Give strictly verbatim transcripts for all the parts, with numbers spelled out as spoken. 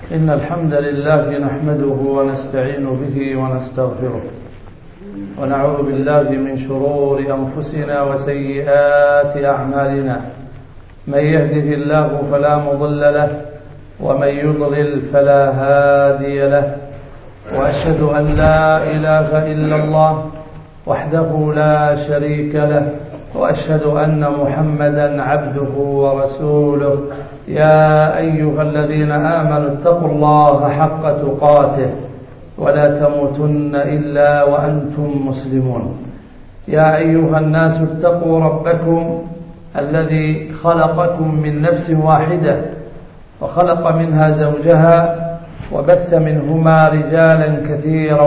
إن الحمد لله نحمده ونستعين به ونستغفره ونعوذ بالله من شرور أنفسنا وسيئات أعمالنا. من يهده الله فلا مضل له ومن يضلل فلا هادي له، وأشهد أن لا إله إلا الله وحده لا شريك له، وأشهد أن محمدا عبده ورسوله. يا أيها الذين آمنوا اتقوا الله حق تقاته ولا تموتن إلا وأنتم مسلمون. يا أيها الناس اتقوا ربكم الذي خلقكم من نفس واحدة وخلق منها زوجها وبث منهما رجالا كثيرا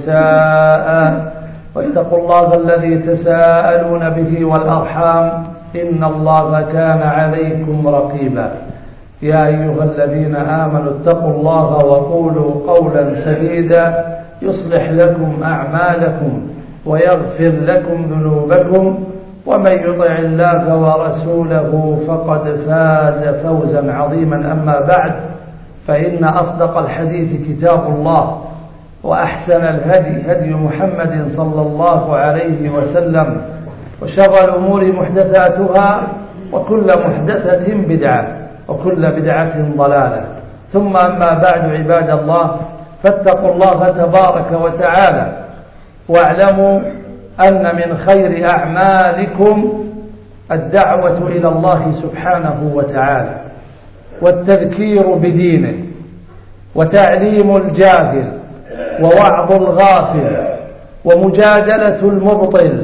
ونساء، واتقوا الله الذي تساءلون به والأرحام إن الله كان عليكم رقيبا. يا أيها الذين آمنوا اتقوا الله وقولوا قولا سديدا يصلح لكم أعمالكم ويغفر لكم ذنوبكم، ومن يطع الله ورسوله فقد فاز فوزا عظيما. أما بعد، فإن أصدق الحديث كتاب الله، وأحسن الهدي هدي محمد صلى الله عليه وسلم، وشر الأمور محدثاتها، وكل محدثة بدعة، وكل بدعة ضلالة. ثم أما بعد، عباد الله، فاتقوا الله تبارك وتعالى، واعلموا أن من خير أعمالكم الدعوة إلى الله سبحانه وتعالى، والتذكير بدينه، وتعليم الجاهل، ووعظ الغافل، ومجادلة المبطل،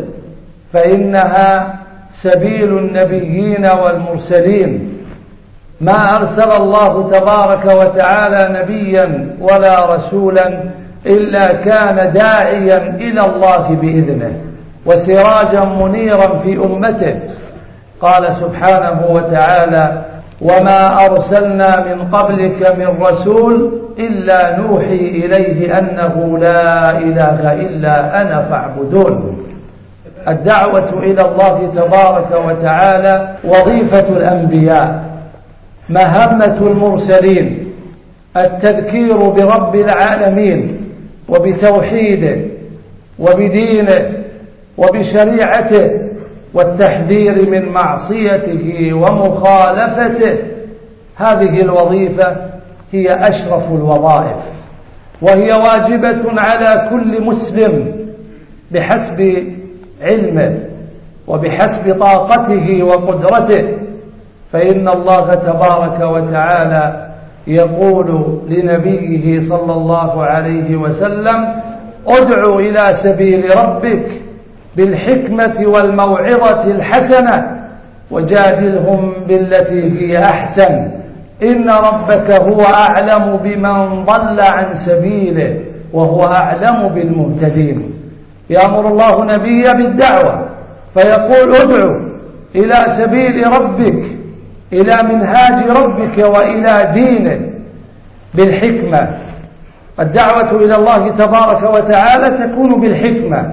فإنها سبيل النبيين والمرسلين. ما أرسل الله تبارك وتعالى نبيا ولا رسولا إلا كان داعيا إلى الله بإذنه وسراجا منيرا في أمته. قال سبحانه وتعالى: وما أرسلنا من قبلك من رسول إلا نوحي إليه أنه لا إله إلا أنا فاعبدون. الدعوة إلى الله تبارك وتعالى وظيفة الأنبياء، مهمة المرسلين، التذكير برب العالمين وبتوحيده وبدينه وبشريعته، والتحذير من معصيته ومخالفته. هذه الوظيفة هي أشرف الوظائف، وهي واجبة على كل مسلم بحسب علمه وبحسب طاقته وقدرته. فإن الله تبارك وتعالى يقول لنبيه صلى الله عليه وسلم: ادع إلى سبيل ربك بالحكمة والموعظة الحسنة وجادلهم بالتي هي أحسن، إن ربك هو أعلم بمن ضل عن سبيله وهو أعلم بالمهتدين. يأمر الله نبيه بالدعوة فيقول: ادع إلى سبيل ربك، إلى منهاج ربك وإلى دينه بالحكمة. الدعوة إلى الله تبارك وتعالى تكون بالحكمة،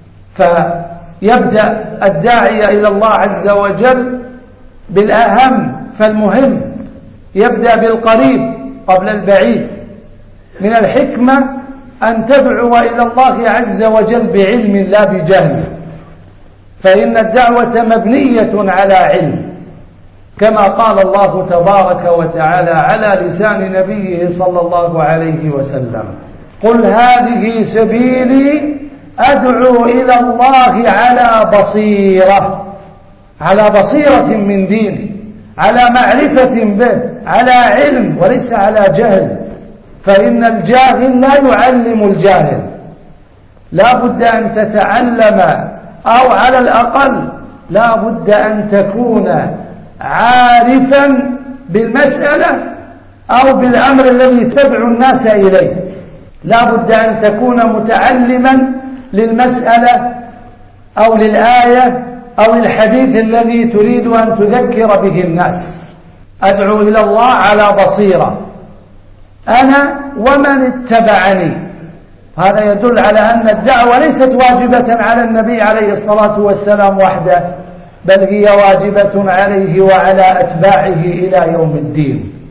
فيبدأ الداعية إلى الله عز وجل بالأهم فالمهم، يبدأ بالقريب قبل البعيد. من الحكمة أن تدعو إلى الله عز وجل بعلم لا بجهل، فإن الدعوة مبنية على علم، كما قال الله تبارك وتعالى على لسان نبيه صلى الله عليه وسلم: قل هذه سبيلي أدعو إلى الله على بصيرة، على بصيرة من دينه، على معرفة به، على علم وليس على جهل. فإن الجاهل لا يعلم الجاهل، لا بد أن تتعلم، أو على الأقل لا بد أن تكون عارفا بالمسألة أو بالأمر الذي تدعو الناس إليه. لا بد أن تكون متعلما للمسألة أو للآية أو الحديث الذي تريد أن تذكر به الناس. أدعو إلى الله على بصيرة أنا ومن اتبعني. هذا يدل على أن الدعوة ليست واجبة على النبي عليه الصلاة والسلام وحده، بل هي واجبة عليه وعلى أتباعه إلى يوم الدين.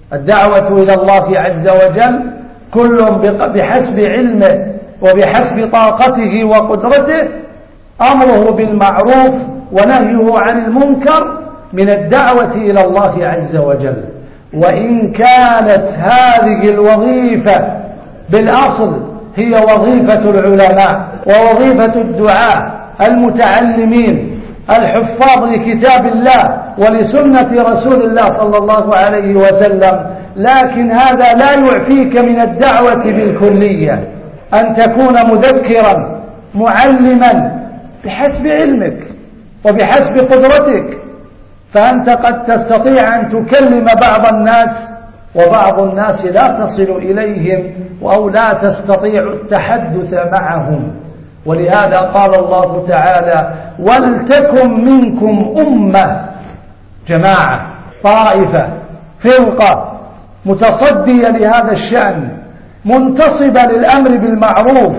الدعوة إلى الله عز وجل كل بحسب علمه وبحسب طاقته وقدرته أمره بالمعروف ونهيه عن المنكر من الدعوة إلى الله عز وجل. وإن كانت هذه الوظيفة بالأصل هي وظيفة العلماء ووظيفة الدعاة المتعلمين الحفاظ لكتاب الله ولسنة رسول الله صلى الله عليه وسلم، لكن هذا لا يعفيك من الدعوة بالكلية، أن تكون مذكرا معلما بحسب علمك وبحسب قدرتك. فأنت قد تستطيع أن تكلم بعض الناس وبعض الناس لا تصل إليهم أو لا تستطيع التحدث معهم. ولهذا قال الله تعالى: ولتكن منكم أمة، جماعة، طائفة، فرقة متصدية لهذا الشأن، منتصبة للأمر بالمعروف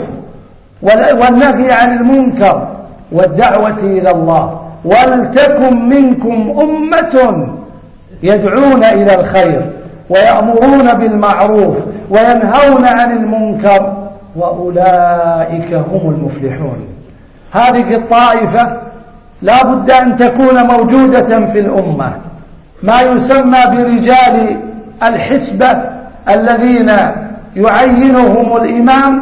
والنهي عن المنكر والدعوة إلى الله. ولتكن منكم أمة يدعون إلى الخير ويأمرون بالمعروف وينهون عن المنكر وأولئك هم المفلحون. هذه الطائفة لا بد أن تكون موجودة في الأمة، ما يسمى برجال الحسبة الذين يعينهم الإمام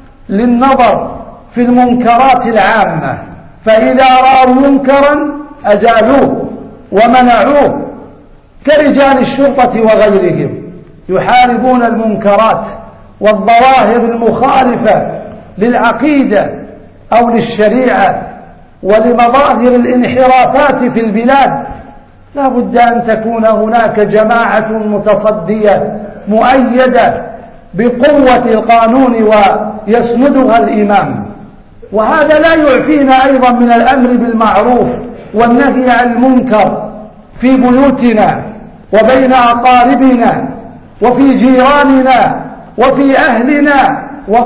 للنظر في المنكرات العامة، فإذا رأوا منكرا أزالوه ومنعوه، كرجال الشرطة وغيرهم يحاربون المنكرات والظواهر المخالفة للعقيدة أو للشريعة ولمظاهر الانحرافات في البلاد. لا بد أن تكون هناك جماعة متصدية مؤيدة بقوة القانون ويسندها الإمام. وهذا لا يعفينا أيضا من الأمر بالمعروف والنهي عن المنكر في بيوتنا وبين أقاربنا وفي جيراننا وفي أهلنا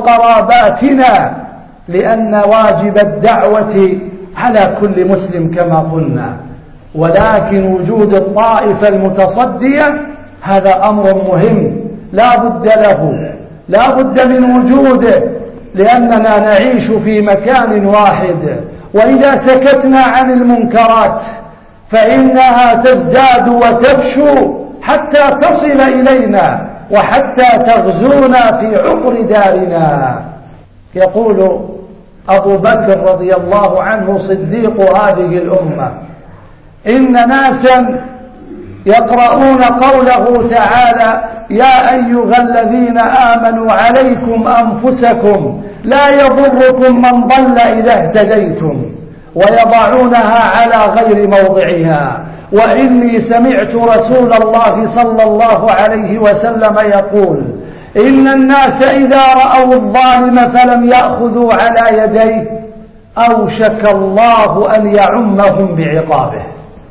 وقراباتنا، لأن واجب الدعوة على كل مسلم كما قلنا. ولكن وجود الطائفة المتصدية هذا أمر مهم لا بد له، لا بد من وجوده، لأننا نعيش في مكان واحد، وإذا سكتنا عن المنكرات فإنها تزداد وتفشو حتى تصل إلينا وحتى تغزونا في عقر دارنا. يقول أبو بكر رضي الله عنه صديق هذه الأمة: إن ناسا يقرؤون قوله تعالى: يا أيها الذين آمنوا عليكم أنفسكم لا يضركم من ضل إذا اهتديتم، ويضعونها على غير موضعها. وإني سمعت رسول الله صلى الله عليه وسلم يقول: إن الناس إذا رأوا الظالم فلم يأخذوا على يديه أوشك الله أن يعمهم بعقابه.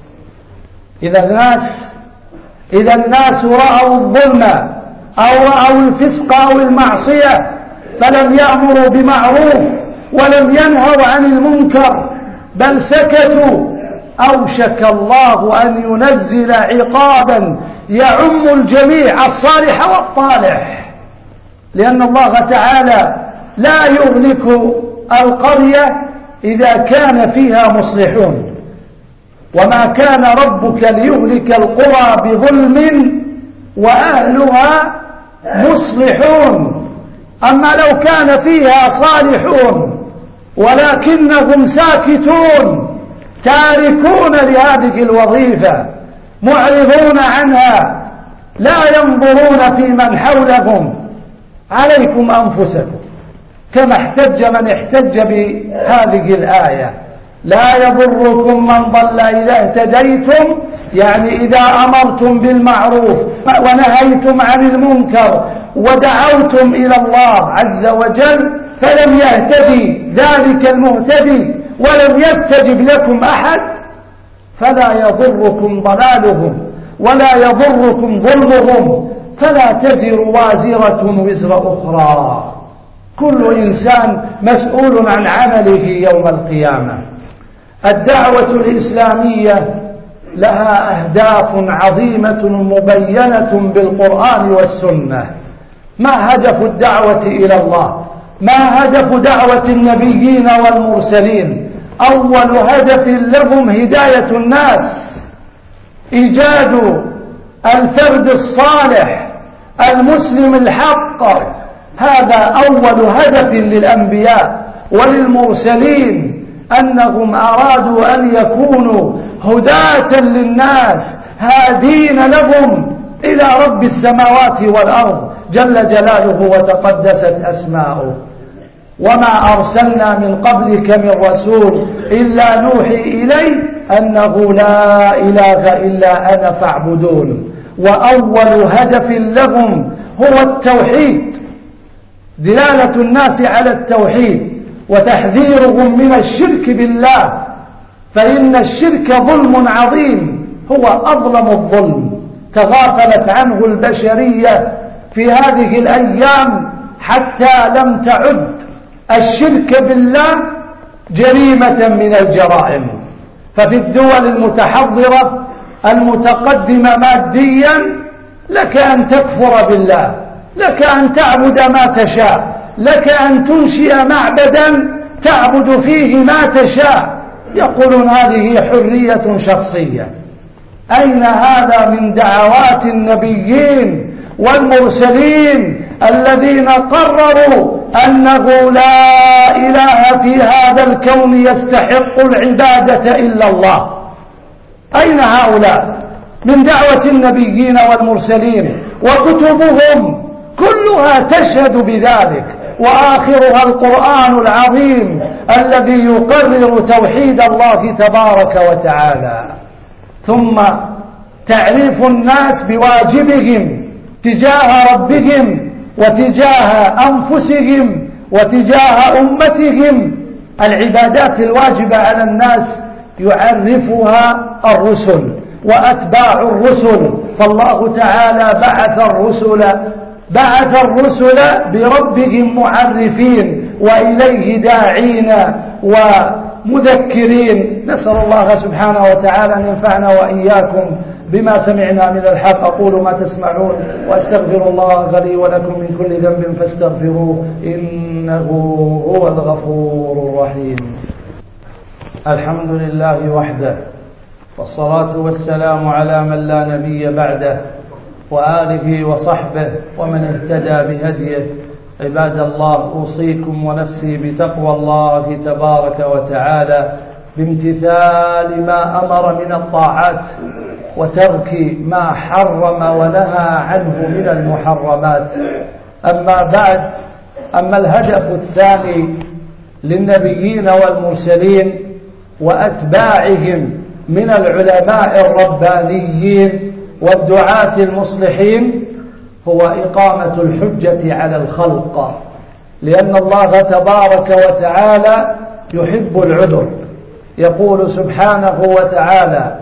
إذا الناس إذا الناس رأوا الظلم أو رأوا الفسق أو المعصية فلم يأمروا بمعروف ولم ينهوا عن المنكر بل سكتوا، أوشك الله أن ينزل عقابا يعم الجميع الصالح والطالح، لأن الله تعالى لا يهلك القرية إذا كان فيها مصلحون، وما كان ربك ليهلك القرى بظلم وأهلها مصلحون. أما لو كان فيها صالحون ولكنهم ساكتون تاركون لهذه الوظيفة معرضون عنها لا ينظرون في من حولهم، عليكم أنفسكم، كما احتج من احتج بهذه الآية: لا يضركم من ضل إذا اهتديتم، يعني إذا أمرتم بالمعروف ونهيتم عن المنكر ودعوتم إلى الله عز وجل فلم يهتدي ذلك المهتدي ولم يستجب لكم أحد، فلا يضركم ضلالهم ولا يضركم ظلمهم، فلا تزر وازرة وزر أخرى، كل إنسان مسؤول عن عمله يوم القيامة. الدعوة الإسلامية لها أهداف عظيمة مبينة بالقرآن والسنة. ما هدف الدعوة إلى الله؟ ما هدف دعوة النبيين والمرسلين؟ أول هدف لهم هداية الناس، إيجاد الفرد الصالح المسلم الحق. هذا أول هدف للأنبياء وللمرسلين، أنهم أرادوا أن يكونوا هداة للناس، هادين لهم إلى رب السماوات والأرض جل جلاله وتقدست أسماؤه. وما أرسلنا من قبلك من رسول إلا نوحي إليه أنه لا إله إلا أنا فاعبدون. وأول هدف لهم هو التوحيد، دلالة الناس على التوحيد وتحذيرهم من الشرك بالله، فإن الشرك ظلم عظيم، هو أظلم الظلم تغافلت عنه البشرية في هذه الأيام حتى لم تعد الشرك بالله جريمة من الجرائم. ففي الدول المتحضرة المتقدمة ماديا لك أن تكفر بالله، لك أن تعبد ما تشاء، لك أن تنشئ معبدا تعبد فيه ما تشاء، يقولون هذه حرية شخصية. أين هذا من دعوات النبيين والمرسلين الذين قرروا أنه لا إله في هذا الكون يستحق العبادة إلا الله؟ أين هؤلاء من دعوة النبيين والمرسلين؟ وكتبهم كلها تشهد بذلك، وآخرها القرآن العظيم الذي يقرر توحيد الله تبارك وتعالى. ثم تعريف الناس بواجبهم تجاه ربهم وتجاه أنفسهم وتجاه أمتهم. العبادات الواجبة على الناس يعرفها الرسل وأتباع الرسل، فالله تعالى بعث الرسل بعث الرسل بربهم معرفين وإليه داعين ومذكرين. نسأل الله سبحانه وتعالى أن ينفعنا وإياكم بما سمعنا من الحق. أقول ما تسمعون وأستغفر الله لي ولكم من كل ذنب فاستغفروه إنه هو الغفور الرحيم. الحمد لله وحده، والصلاة والسلام على من لا نبي بعده، وآله وصحبه ومن اهتدى بهديه. عباد الله، أوصيكم ونفسي بتقوى الله تبارك وتعالى بامتثال ما أمر من الطاعات وترك ما حرم ونهى عنه من المحرمات. أما بعد، أما الهدف الثاني للنبيين والمرسلين وأتباعهم من العلماء الربانيين والدعاة المصلحين هو إقامة الحجة على الخلق، لأن الله تبارك وتعالى يحب العذر. يقول سبحانه وتعالى: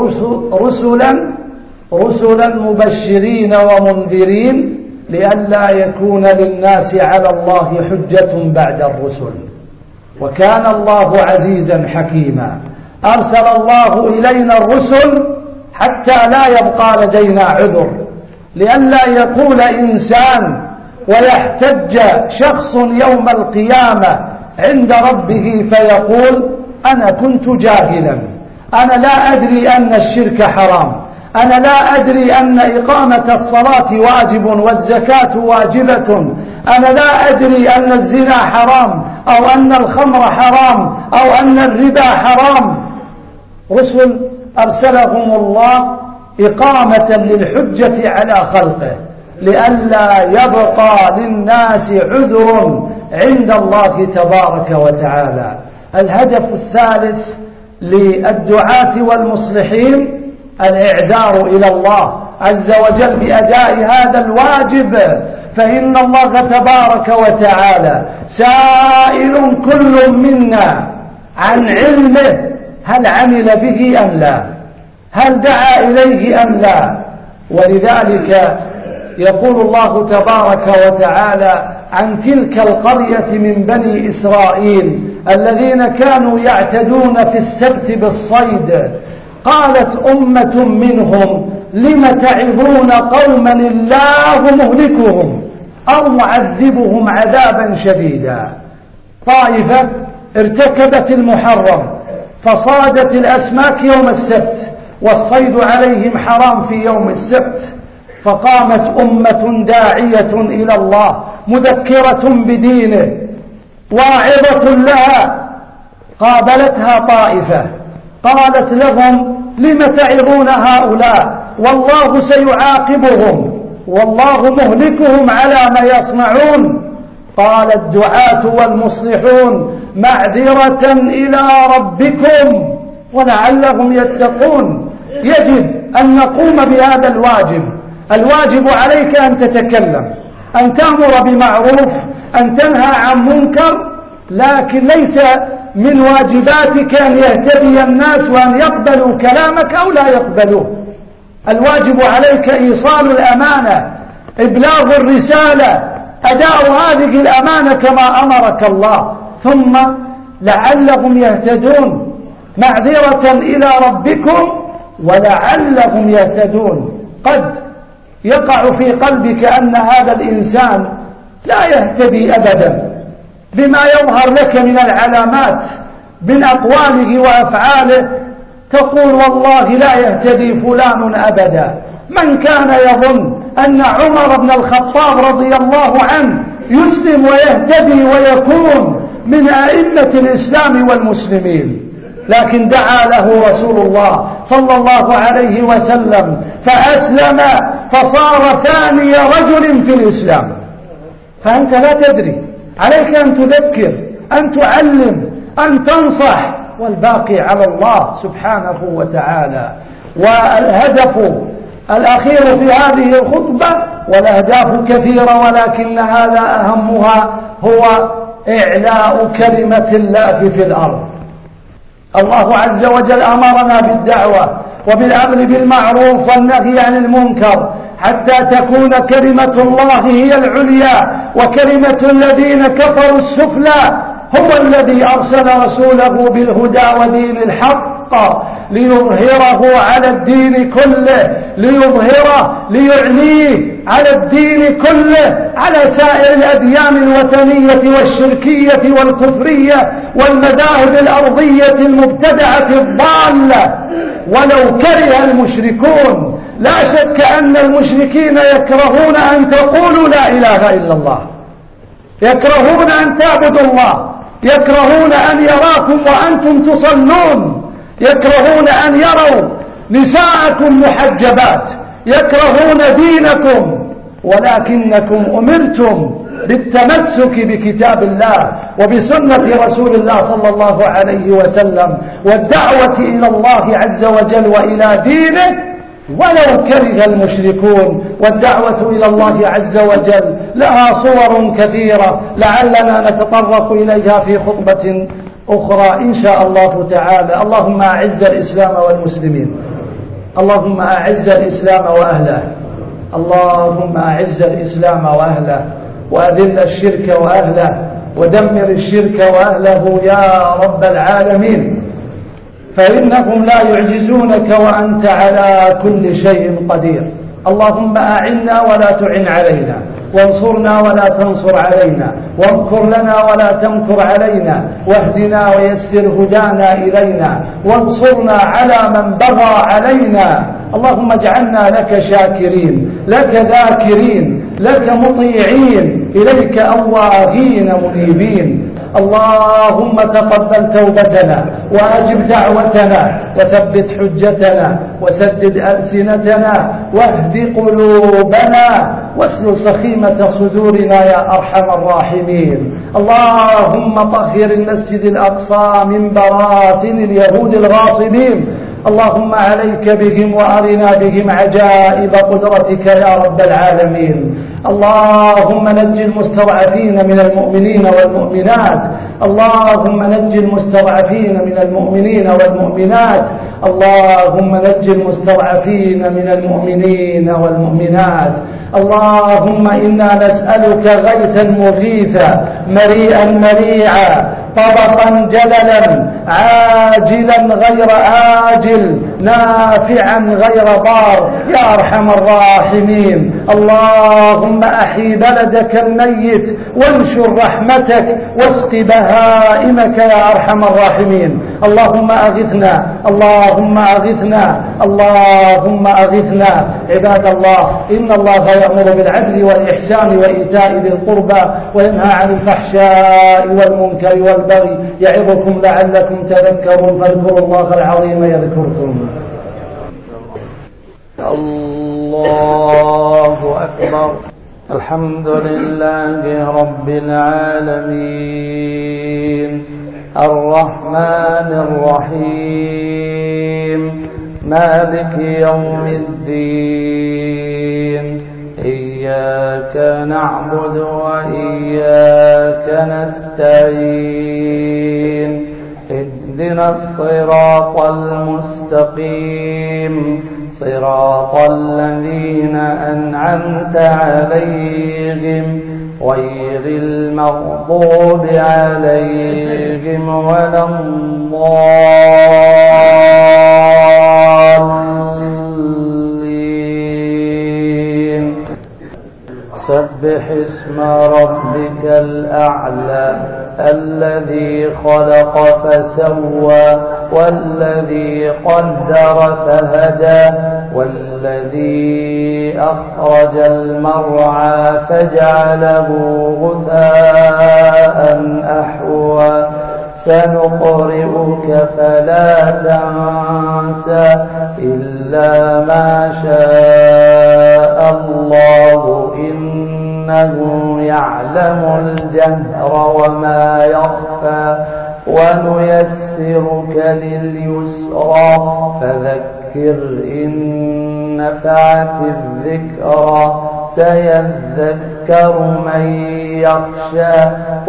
رسلا رسلا مبشرين ومنذرين لئلا يكون للناس على الله حجة بعد الرسل، وكان الله عزيزا حكيما. أرسل الله إلينا الرسل حتى لا يبقى لدينا عذر، لئلا يقول إنسان ويحتج شخص يوم القيامة عند ربه فيقول: أنا كنت جاهلا، أنا لا أدري أن الشرك حرام، أنا لا أدري أن إقامة الصلاة واجب والزكاة واجبة، أنا لا أدري أن الزنا حرام أو أن الخمر حرام أو أن الربا حرام. رسل أرسلهم الله إقامة للحجة على خلقه لئلا يبقى للناس عذر عند الله تبارك وتعالى. الهدف الثالث للدعاة والمصلحين الإعذار إلى الله عز وجل بأداء هذا الواجب، فإن الله تبارك وتعالى سائل كل منا عن علمه، هل عمل به أم لا، هل دعا إليه أم لا. ولذلك يقول الله تبارك وتعالى عن تلك القرية من بني إسرائيل الذين كانوا يعتدون في السبت بالصيد: قالت أمة منهم لم تعظون قوما الله مهلكهم أو معذبهم عذابا شديدا. طائفة ارتكبت المحرم فصادت الأسماك يوم السبت والصيد عليهم حرام في يوم السبت، فقامت أمة داعية إلى الله مذكرة بدينه واعظة لها، قابلتها طائفة قالت لهم لم تعظون هؤلاء والله سيعاقبهم والله مهلكهم على ما يصنعون. قال الدعاة والمصلحون معذرة إلى ربكم ولعلهم يتقون. يجب أن نقوم بهذا الواجب. الواجب عليك أن تتكلم، أن تأمر بمعروف، أن تنهى عن منكر، لكن ليس من واجباتك أن يهتدي الناس وأن يقبلوا كلامك أو لا يقبلوه. الواجب عليك إيصال الأمانة، إبلاغ الرسالة، أداء هذه الأمانة كما أمرك الله، ثم لعلهم يهتدون. معذرة إلى ربكم ولعلهم يهتدون. قد يقع في قلبك أن هذا الإنسان لا يهتدي أبدا بما يظهر لك من العلامات من أقواله وأفعاله، تقول والله لا يهتدي فلان أبدا. من كان يظن أن عمر بن الخطاب رضي الله عنه يسلم ويهتدي ويكون من أئمة الإسلام والمسلمين، لكن دعا له رسول الله صلى الله عليه وسلم فأسلم فصار ثاني رجل في الإسلام. فأنت لا تدري، عليك أن تذكر، أن تعلم، أن تنصح، والباقي على الله سبحانه وتعالى. والهدف الأخير في هذه الخطبة، والأهداف كثيرة ولكن هذا أهمها، هو إعلاء كلمة الله في الأرض. الله عز وجل أمرنا بالدعوة وبالأمر بالمعروف والنهي عن المنكر حتى تكون كلمة الله هي العليا وكلمة الذين كفروا السفلى. هو الذي أرسل رسوله بالهدى ودين الحق ليظهره على الدين كله، ليظهره ليعليه على الدين كله على سائر الأديان الوثنية والشركية والكفرية والمذاهب الأرضية المبتدعة الضالة، ولو كره المشركون. لا شك أن المشركين يكرهون أن تقولوا لا إله إلا الله، يكرهون أن تعبدوا الله، يكرهون أن يراكم وأنتم تصلون، يكرهون أن يروا نساءكم محجبات، يكرهون دينكم، ولكنكم أمرتم بالتمسك بكتاب الله وبسنة رسول الله صلى الله عليه وسلم والدعوة إلى الله عز وجل وإلى دينه ولو كره المشركون. والدعوة إلى الله عز وجل لها صور كثيرة لعلنا نتطرق إليها في خطبة أخرى إن شاء الله تعالى. اللهم أعز الإسلام والمسلمين، اللهم أعز الإسلام وأهله، اللهم أعز الإسلام وأهله وأذل الشرك وأهله ودمر الشرك وأهله يا رب العالمين، فإنهم لا يعجزونك وأنت على كل شيء قدير. اللهم أعنا ولا تعن علينا، وانصرنا ولا تنصر علينا، وامكر لنا ولا تمكر علينا، واهدنا ويسر هدانا إلينا، وانصرنا على من بغى علينا. اللهم اجعلنا لك شاكرين، لك ذاكرين، لك مطيعين، إليك أواهين منيبين. اللهم تقبل توبتنا وأجب دعوتنا وثبت حجتنا وسدد ألسنتنا واهد قلوبنا واسلل سخيمة صدورنا يا أرحم الراحمين. اللهم طهر المسجد الأقصى من براثن اليهود الغاصبين. اللهم عليك بهم وأرنا بهم عجائب قدرتك يا رب العالمين. اللهم نج المستضعفين من المؤمنين والمؤمنات، اللهم نج المستضعفين من المؤمنين والمؤمنات، اللهم نج المستضعفين من المؤمنين والمؤمنات. اللهم إنا نسألك غيثا مغيثا مريئا مريعا طبقا جللا عاجلا غير آجل نافعا غير ضار يا أرحم الراحمين. اللهم أحي بلدك الميت وانشر رحمتك واسق بهائمك يا أرحم الراحمين. اللهم أغثنا اللهم أغثنا اللهم أغثنا. عباد الله، إن الله يأمر بالعدل والإحسان وإيتاء ذي القربى وينهى عن الفحشاء والمنكر والبغي يعظكم لعلكم تذكرون. فاذكروا الله العظيم يذكركم. الله أكبر. الحمد لله رب العالمين الرحمن الرحيم مالك يوم الدين. إياك نعبد وإياك نستعين. اهدنا الصراط المستقيم صراط الذين أنعمت عليهم غير المغضوب عليهم ولا الضالين. سبح اسم ربك الأعلى الذي خلق فسوى والذي قدر فهدى والذي أخرج المرعى فجعله غثاء أحوى. سنقرئك فلا تنسى إلا ما شاء الله إنه يعلم الجهر وما يخفى. ونيسرك لليسرى فذكر إن نفعت الذكرى. سيذكر من يخشى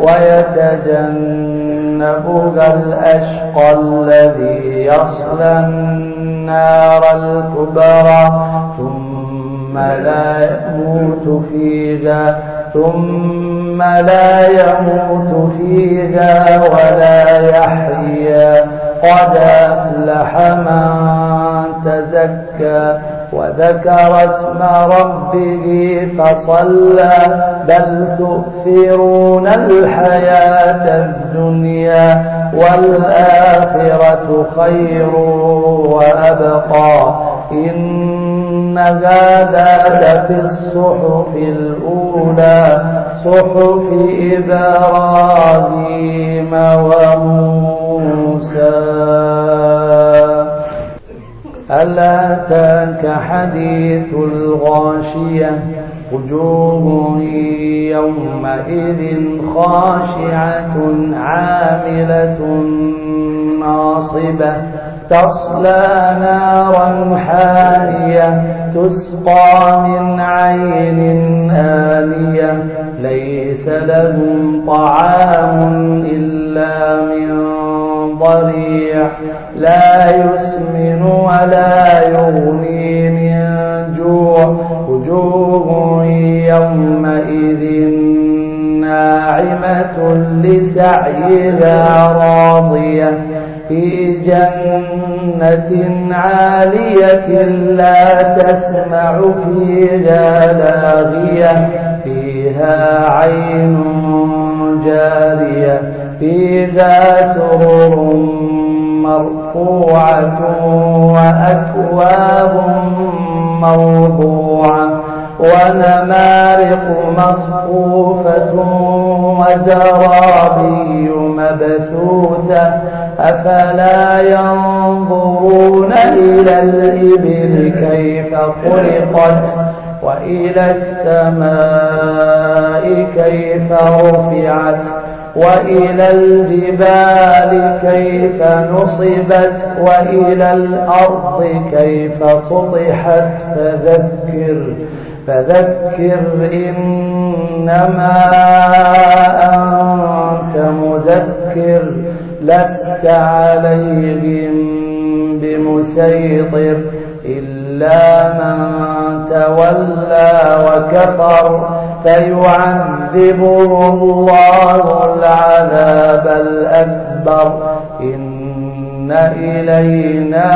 ويتجنبها الأشقى الذي يصلى النار الكبرى ثم لا يموت فيها ثم لا يموت فيها ولا يحيا. قد أفلح من تزكى وذكر اسم ربه فصلى. بل تؤثرون الحياة الدنيا والآخرة خير وأبقى. إن هذا لفي الصحف الأولى صحف إبراهيم وموسى. هل أتاك حديث الغاشية وجوه يومئذ خاشعة عاملة ناصبة تصلى نارا حامية تسقى من عين آنية ليس لهم طعام إلا من ضريع لا يسمن ولا يغني من جوع. وجوه يومئذ ناعمة لسعيها راضية في جنة عالية لا تسمع فيها لاغية فيها عين جارية فيها سرر مرفوعة وأكواب موضوعة ونمارق مصفوفة وزرابي مبثوثة. أفلا ينظرون إلى الإبل كيف خلقت وإلى السماء كيف رفعت وإلى الجبال كيف نصبت وإلى الأرض كيف سطحت. فذكر فذكر إنما أنت مذكر لست عليهم بمسيطر إلا من تولى وكفر فيعذبه الله العذاب الأكبر. إن إلينا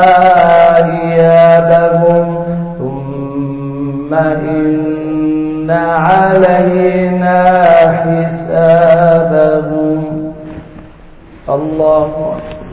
إيابهم ثم إن علينا حسابهم. الله أكبر.